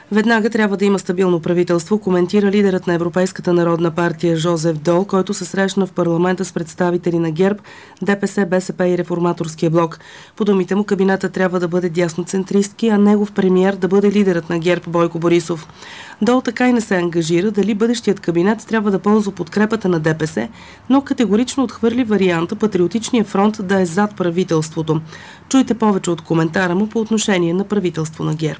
Веднага трябва да има стабилно правителство, коментира лидерът на Европейската народна партия Жозеф Дол, който се срещна в парламента с представители на ГЕРБ, ДПС, БСП и Реформаторския блок. По думите му, кабинета трябва да бъде дясноцентристки, а негов премиер да бъде лидерът на ГЕРБ Бойко Борисов. Дол така и не се ангажира дали бъдещият кабинет трябва да ползва подкрепата на ДПС, но категорично отхвърли варианта Патриотичния фронт да е зад правителството. Чуйте повече от коментара му по отношение на правителство на ГЕРБ.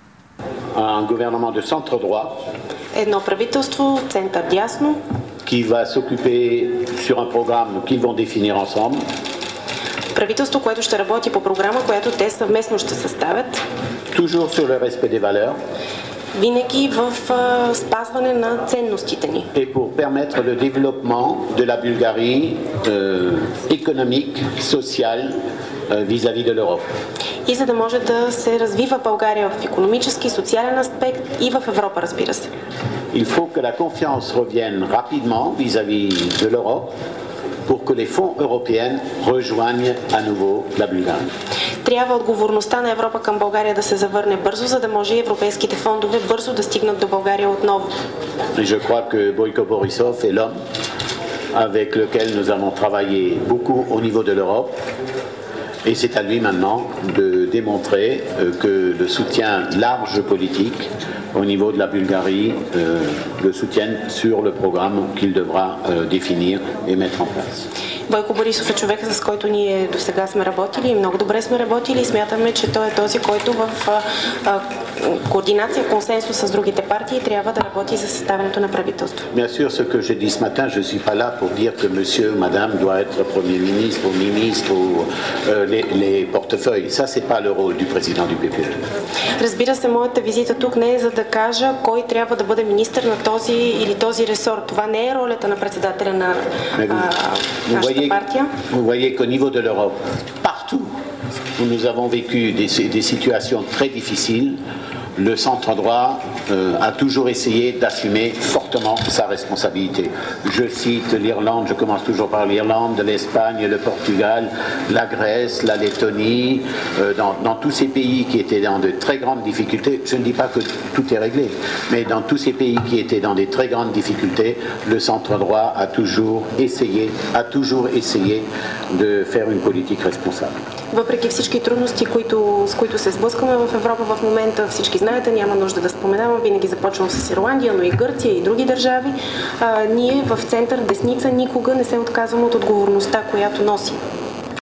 Un gouvernement de centre-droit. Едно правителство център-дясно. Qui va s'occuper sur un programme qu'ils vont définir ensemble. Правителство, което ще работи по програма, която те съвместно ще съставят. Toujours sur le respect des valeurs. Винаги в спазване на ценностите ни. Et pour permettre le développement de la Bulgarie économique, sociale vis-à-vis de l'Europe. И за да може да се развива България в икономически, социален аспект и в Европа, разбира се. Il faut que la confiance revienne rapidement vis-à-vis de l'Europe pour que les fonds européens rejoignent à nouveau la Bulgarie. Трябва отговорността на Европа към България да се завърне бързо, за да може и европейските фондове бързо да стигнат до България отново. Et je crois que Boyko Borisov est l'homme avec lequel nous avons travaillé beaucoup au niveau de l'Europe. Et c'est à lui maintenant de démontrer que le soutien large politique au niveau de la Bulgarie le soutienne sur le programme qu'il devra définir et mettre en place. Бойко Борисов е човекът, с който ние до сега сме работили и много добре сме работили и смятаме, че той е този, който в координация, консенсус с другите партии трябва да работи за съставянето на правителство. Bien sûr, ce que j'ai dit ce matin, je suis pas là pour dire que monsieur ou madame doit être premier ministre ou ministre ou les portefeuilles. Ça, c'est pas le rôle du président du PPE. Разбира се, моята визита тук не е за да кажа кой трябва да бъде министър на този или този ресор. Това не е ролята на председателя на нашата партия. Vous voyez qu'au niveau de l'Europe, partout où nous avons vécu des situations très difficiles, le centre-droit a toujours essayé d'assumer fortement sa responsabilité. Je cite l'Irlande, je commence toujours par l'Irlande, l'Espagne, le Portugal, la Grèce, la Lettonie, dans tous ces pays qui étaient dans de très grandes difficultés. Je ne dis pas que tout est réglé, mais dans tous ces pays qui étaient dans des très grandes difficultés, le centre-droit a toujours essayé de faire une politique responsable. Въпреки всички трудности, с които се сблъскаме в Европа в момента, всички знаете, няма нужда да споменавам, винаги започвам с Ирландия, но и Гърция и други държави, ние в център, десница никога не се отказваме от отговорността, която носим.